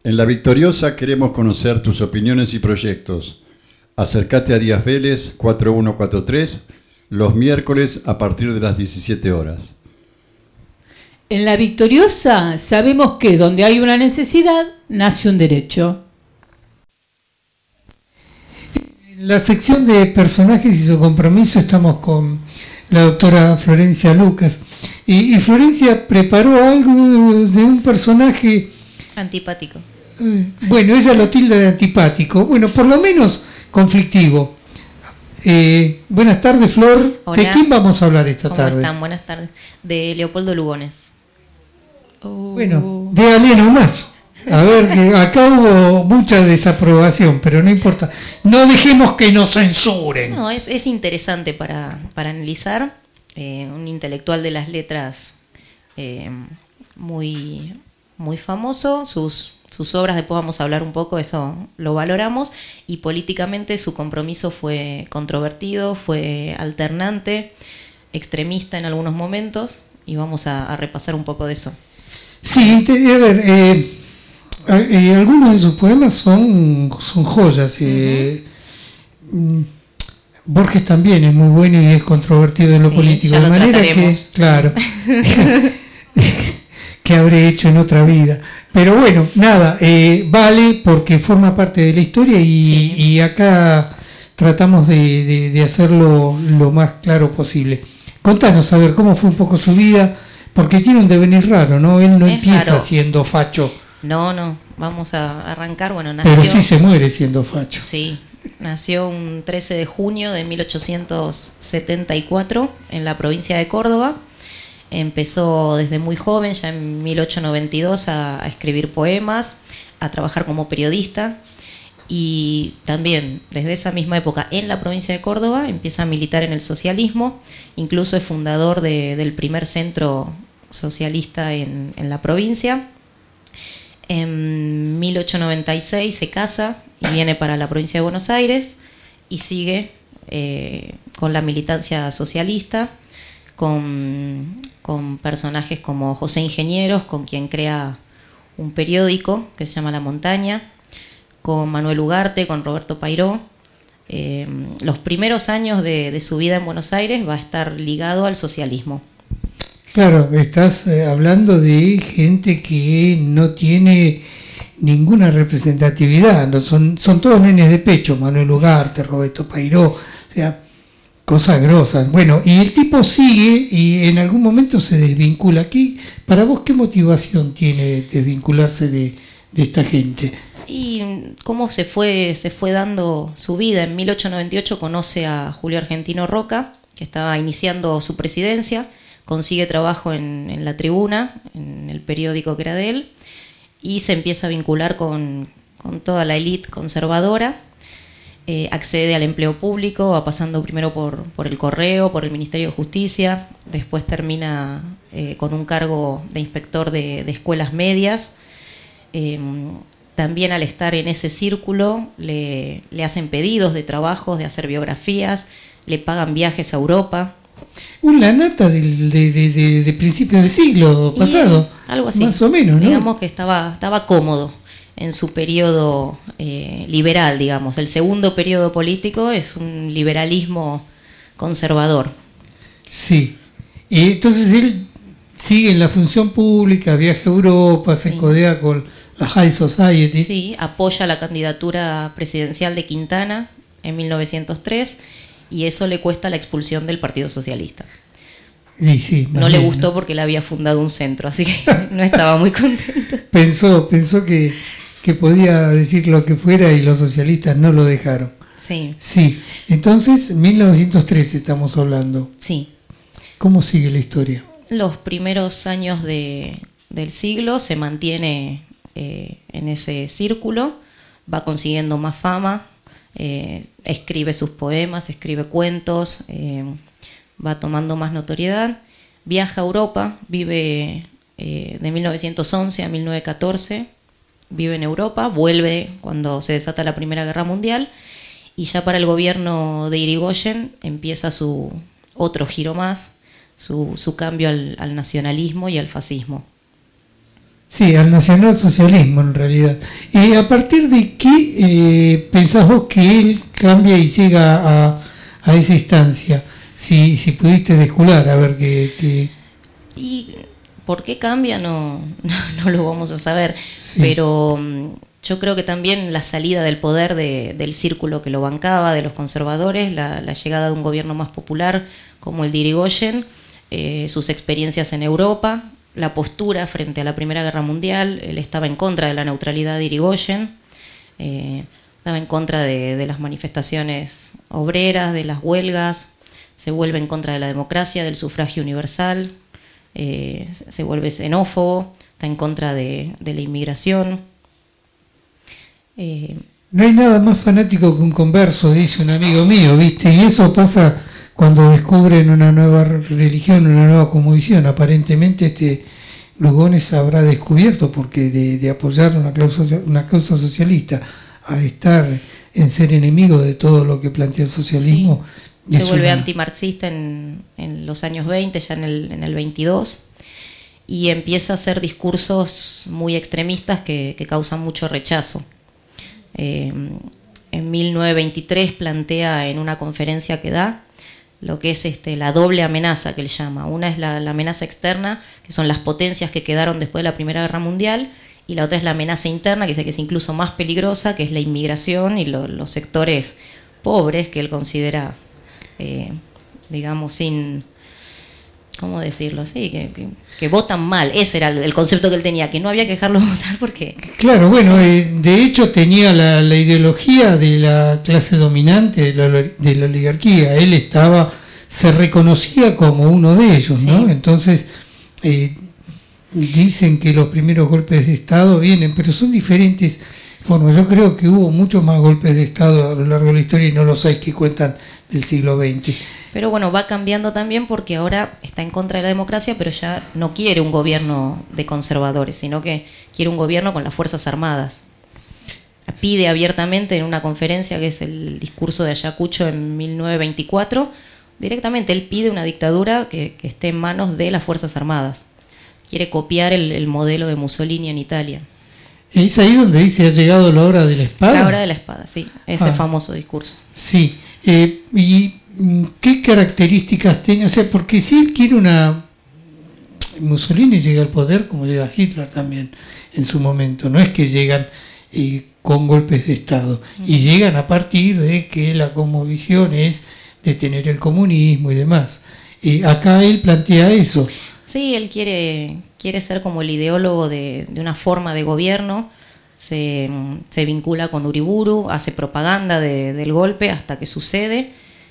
En La Victoriosa queremos conocer tus opiniones y proyectos. Acércate a Díaz Vélez 4143 los miércoles a partir de las 17 horas. En La Victoriosa sabemos que donde hay una necesidad, nace un derecho. En la sección de personajes y su compromiso estamos con la doctora Florencia Lucas. Y Florencia preparó algo de un personaje... antipático. Bueno, ella lo tilda de antipático. Bueno, por lo menos conflictivo. Buenas tardes, Flor. Hola. ¿De quién vamos a hablar esta ¿Cómo tarde? están? Buenas tardes. De Leopoldo Lugones. Bueno, dígale nomás. A ver, que acá hubo mucha desaprobación, pero no importa. No dejemos que nos censuren. No, es interesante para analizar. Un intelectual de las letras muy, muy famoso. Sus obras, después vamos a hablar un poco, eso lo valoramos. Y políticamente su compromiso fue controvertido, fue alternante, extremista en algunos momentos. Y vamos a repasar un poco de eso. Sí, a ver, algunos de sus poemas son joyas. Borges también es muy bueno y es controvertido en lo político, ya de lo manera trataremos. que, claro, que habré hecho en otra vida. Pero bueno, nada, vale porque forma parte de la historia y acá tratamos de hacerlo lo más claro posible. Contanos, a ver, cómo fue un poco su vida, porque tiene un devenir raro, ¿no? Él no empieza raro. siendo facho. No, vamos a arrancar. Bueno, nació... Pero sí se muere siendo facho. Sí, nació un 13 de junio de 1874 en la provincia de Córdoba. Empezó desde muy joven, ya en 1892, a escribir poemas, a trabajar como periodista. Y también desde esa misma época en la provincia de Córdoba empieza a militar en el socialismo. Incluso es fundador del primer centro socialista en la provincia. En 1896 se casa y viene para la provincia de Buenos Aires y sigue con la militancia socialista, con personajes como José Ingenieros, con quien crea un periódico que se llama La Montaña, con Manuel Ugarte, con Roberto Pairó. Los primeros años de su vida en Buenos Aires va a estar ligado al socialismo. Claro, estás hablando de gente que no tiene ninguna representatividad, no son todos nenes de pecho, Manuel Ugarte, Roberto Pairó, o sea, cosas grosas. Bueno, y el tipo sigue y en algún momento se desvincula. Aquí, para vos, ¿qué motivación tiene desvincularse de esta gente? Y cómo se fue dando su vida. En 1898 conoce a Julio Argentino Roca, que estaba iniciando su presidencia. Consigue trabajo en La Tribuna, en el periódico que era de él, y se empieza a vincular con toda la élite conservadora. Accede al empleo público, va pasando primero por el Correo, por el Ministerio de Justicia, después termina con un cargo de inspector de escuelas medias. También al estar en ese círculo le hacen pedidos de trabajos, de hacer biografías, le pagan viajes a Europa. La nata de principios del siglo pasado, algo así, más o menos, ¿no? Digamos que estaba cómodo en su periodo liberal, digamos. El segundo periodo político es un liberalismo conservador. Sí, y entonces él sigue en la función pública, viaja a Europa, se codea con la High Society. Sí, apoya la candidatura presidencial de Quintana en 1903 y eso le cuesta la expulsión del Partido Socialista. Y sí, no le gustó porque él había fundado un centro, así que no estaba muy contento. Pensó que podía decir lo que fuera y los socialistas no lo dejaron. Sí. Sí, entonces 1913 estamos hablando. Sí. ¿Cómo sigue la historia? Los primeros años del siglo se mantiene en ese círculo, va consiguiendo más fama, escribe sus poemas, escribe cuentos, va tomando más notoriedad, viaja a Europa, vive de 1911 a 1914, vive en Europa, vuelve cuando se desata la Primera Guerra Mundial y ya para el gobierno de Irigoyen empieza su otro giro más, su cambio al nacionalismo y al fascismo. Sí, al nacionalsocialismo en realidad. ¿A partir de qué pensás vos que él cambia y llega a esa instancia? Si pudiste descular, a ver qué... Y por qué cambia no lo vamos a saber, Sí. pero yo creo que también la salida del poder del círculo que lo bancaba, de los conservadores, la llegada de un gobierno más popular como el de Irigoyen, sus experiencias en Europa, la postura frente a la Primera Guerra Mundial. Él estaba en contra de la neutralidad de Irigoyen, estaba en contra de las manifestaciones obreras, de las huelgas, se vuelve en contra de la democracia, del sufragio universal, se vuelve xenófobo, está en contra de la inmigración. No hay nada más fanático que un converso, dice un amigo mío, ¿viste? Y eso pasa cuando descubren una nueva religión, una nueva cosmovisión. Aparentemente Lugones habrá descubierto, porque de apoyar una causa socialista a estar en ser enemigo de todo lo que plantea el socialismo. Sí. Se vuelve antimarxista en los años 20, ya en el 22, y empieza a hacer discursos muy extremistas que causan mucho rechazo. En 1923 plantea en una conferencia que da lo que es la doble amenaza que él llama. Una es la amenaza externa, que son las potencias que quedaron después de la Primera Guerra Mundial, y la otra es la amenaza interna, que es incluso más peligrosa, que es la inmigración y los sectores pobres que él considera, digamos, sin... ¿Cómo decirlo? Sí, que votan mal. Ese era el concepto que él tenía, que no había que dejarlos votar porque... Claro, bueno, de hecho tenía la ideología de la clase dominante, de la oligarquía. Él se reconocía como uno de ellos, Sí. ¿no? Entonces, dicen que los primeros golpes de Estado vienen, pero son diferentes formas. Yo creo que hubo muchos más golpes de Estado a lo largo de la historia y no los hay que cuentan del siglo XX. Pero bueno, va cambiando también porque ahora está en contra de la democracia, pero ya no quiere un gobierno de conservadores, sino que quiere un gobierno con las Fuerzas Armadas. Pide abiertamente en una conferencia, que es el discurso de Ayacucho en 1924, directamente él pide una dictadura que esté en manos de las Fuerzas Armadas. Quiere copiar el modelo de Mussolini en Italia. ¿Es ahí donde dice ha llegado la hora de la espada? La hora de la espada, sí, ese famoso discurso. Sí, y ¿qué características tiene? O sea, porque si él quiere Mussolini llega al poder como llega Hitler también en su momento, no es que llegan con golpes de Estado, y llegan a partir de que la cosmovisión es detener el comunismo y demás. Acá él plantea eso. Sí, él quiere ser como el ideólogo de una forma de gobierno. Se vincula con Uriburu, hace propaganda del golpe hasta que sucede,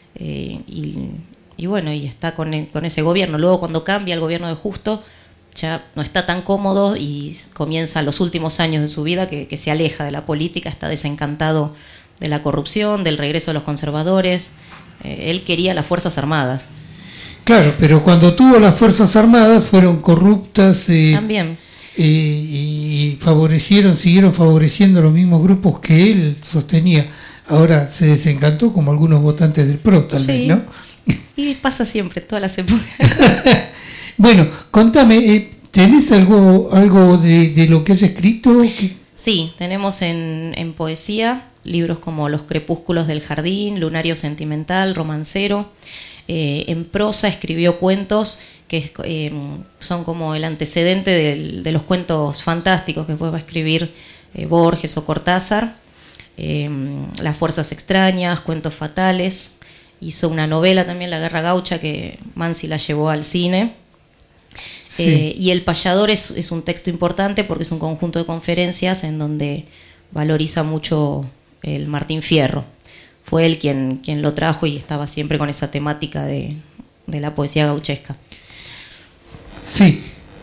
y bueno, y está con ese gobierno. Luego, cuando cambia el gobierno de Justo, ya no está tan cómodo y comienza los últimos años de su vida que se aleja de la política, está desencantado de la corrupción, del regreso de los conservadores. Él quería las Fuerzas Armadas. Claro, pero cuando tuvo las Fuerzas Armadas fueron corruptas También. Y siguieron favoreciendo los mismos grupos que él sostenía. Ahora se desencantó, como algunos votantes del PRO, tal vez, ¿no? Y pasa siempre, todas las épocas. Bueno, contame, ¿tenés algo de lo que has escrito? Sí, tenemos en poesía libros como Los crepúsculos del jardín, Lunario sentimental, Romancero. En prosa escribió cuentos que son como el antecedente de los cuentos fantásticos que después va a escribir Borges o Cortázar. Las fuerzas extrañas, Cuentos fatales. Hizo una novela también, La guerra gaucha, que Mansi la llevó al cine. Sí. Y El payador es un texto importante porque es un conjunto de conferencias en donde valoriza mucho el Martín Fierro. Fue él quien lo trajo y estaba siempre con esa temática de la poesía gauchesca. Sí,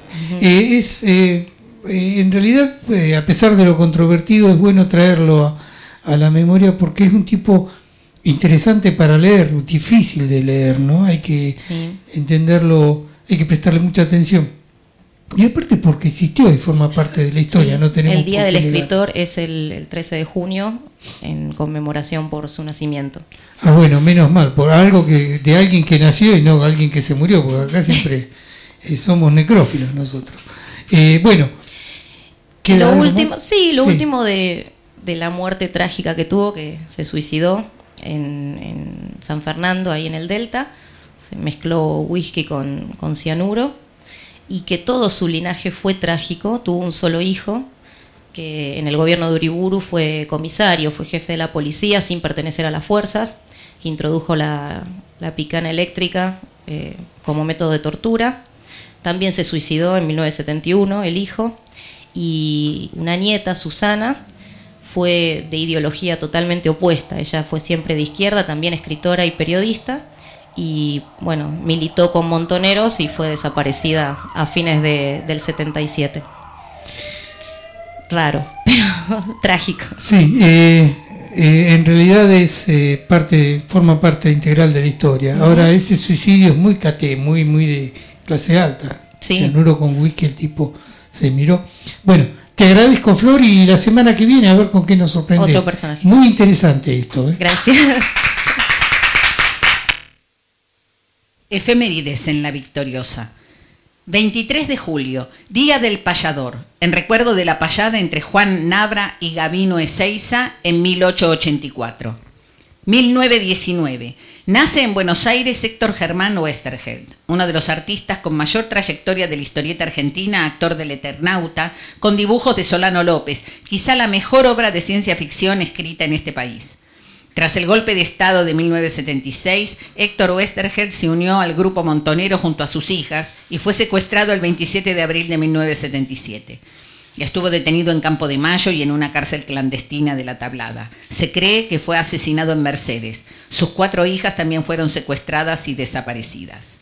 en realidad, a pesar de lo controvertido, es bueno traerlo a la memoria porque es un tipo interesante para leer, difícil de leer, ¿no? Hay que entenderlo, hay que prestarle mucha atención. Y aparte porque existió y forma parte de la historia, no tenemos el Día por qué del negar. Escritor es el 13 de junio, en conmemoración por su nacimiento. Ah, bueno, menos mal, por algo de alguien que nació y no alguien que se murió, porque acá siempre somos necrófilos nosotros. Bueno, ¿Queda algo último, más? lo último de la muerte trágica que tuvo, que se suicidó en San Fernando, ahí en el Delta. Se mezcló whisky con cianuro, y que todo su linaje fue trágico. Tuvo un solo hijo, que en el gobierno de Uriburu fue comisario, fue jefe de la policía sin pertenecer a las fuerzas, que introdujo la picana eléctrica como método de tortura. También se suicidó en 1971 el hijo, y una nieta, Susana, fue de ideología totalmente opuesta. Ella fue siempre de izquierda, también escritora y periodista, y bueno, militó con Montoneros y fue desaparecida a fines del 77. Raro, pero trágico. Sí, en realidad forma parte integral de la historia. Ahora, ese suicidio es muy caté, muy de clase alta. Sí. Cianuro con whisky, el tipo se miró. Bueno, te agradezco, Flor, y la semana que viene a ver con qué nos sorprendes. Otro personaje. Muy interesante esto, ¿eh? Gracias. Efemérides en La Victoriosa. 23 de julio, Día del Payador, en recuerdo de la payada entre Juan Nabra y Gabino Ezeiza en 1884. 1919, nace en Buenos Aires Héctor Germán Oesterheld, uno de los artistas con mayor trayectoria de la historieta argentina, actor del Eternauta, con dibujos de Solano López, quizá la mejor obra de ciencia ficción escrita en este país. Tras el golpe de Estado de 1976, Héctor Oesterheld se unió al grupo Montonero junto a sus hijas y fue secuestrado el 27 de abril de 1977. Estuvo detenido en Campo de Mayo y en una cárcel clandestina de La Tablada. Se cree que fue asesinado en Mercedes. Sus 4 hijas también fueron secuestradas y desaparecidas.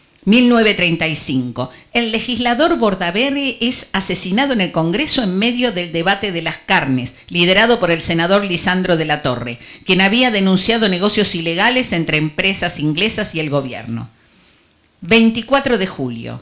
1935. El legislador Bordaberry es asesinado en el Congreso en medio del debate de las carnes, liderado por el senador Lisandro de la Torre, quien había denunciado negocios ilegales entre empresas inglesas y el gobierno. 24 de julio.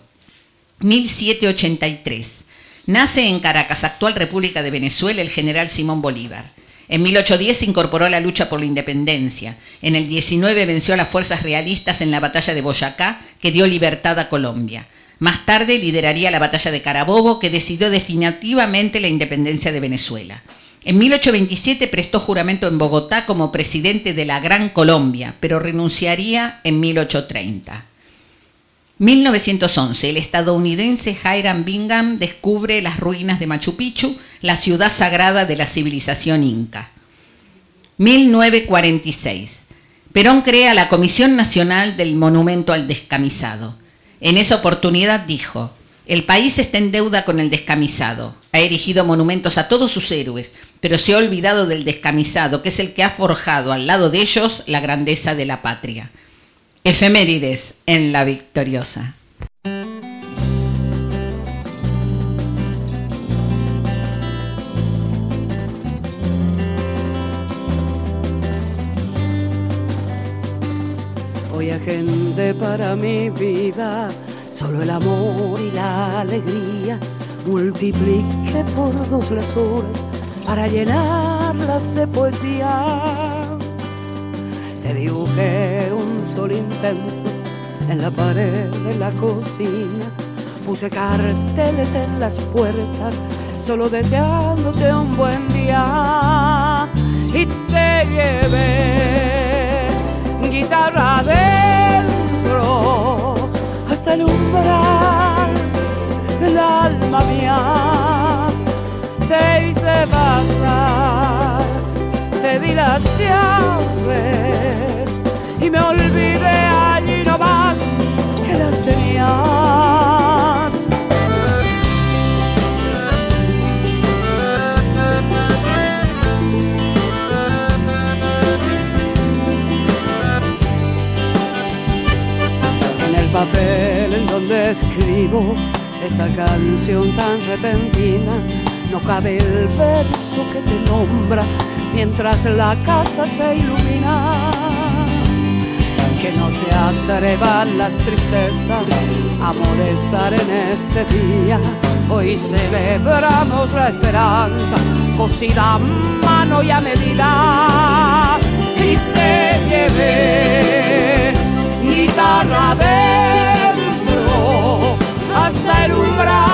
1783. Nace en Caracas, actual República de Venezuela, el general Simón Bolívar. En 1810 se incorporó a la lucha por la independencia. En el 19 venció a las fuerzas realistas en la batalla de Boyacá, que dio libertad a Colombia. Más tarde lideraría la batalla de Carabobo, que decidió definitivamente la independencia de Venezuela. En 1827 prestó juramento en Bogotá como presidente de la Gran Colombia, pero renunciaría en 1830. 1911, el estadounidense Hiram Bingham descubre las ruinas de Machu Picchu, la ciudad sagrada de la civilización inca. 1946, Perón crea la Comisión Nacional del Monumento al Descamisado. En esa oportunidad dijo: el país está en deuda con el descamisado. Ha erigido monumentos a todos sus héroes, pero se ha olvidado del descamisado, que es el que ha forjado al lado de ellos la grandeza de la patria. Efemérides en La Victoriosa. Hoy agente para mi vida, solo el amor y la alegría. Multiplique por 2 las horas para llenarlas de poesía. Te dibujé un sol intenso en la pared de la cocina. Puse carteles en las puertas, solo deseándote un buen día. Y te llevé guitarra adentro hasta el umbral del alma mía. Te hice pasar, te di las llaves y me olvidé allí nomás que las tenías. En el papel en donde escribo esta canción tan repentina, no cabe el verso que te nombra mientras la casa se ilumina. Que no se atrevan las tristezas a molestar en este día. Hoy celebramos la esperanza, cosida a mano y a medida. Y te llevé guitarra adentro hasta el umbral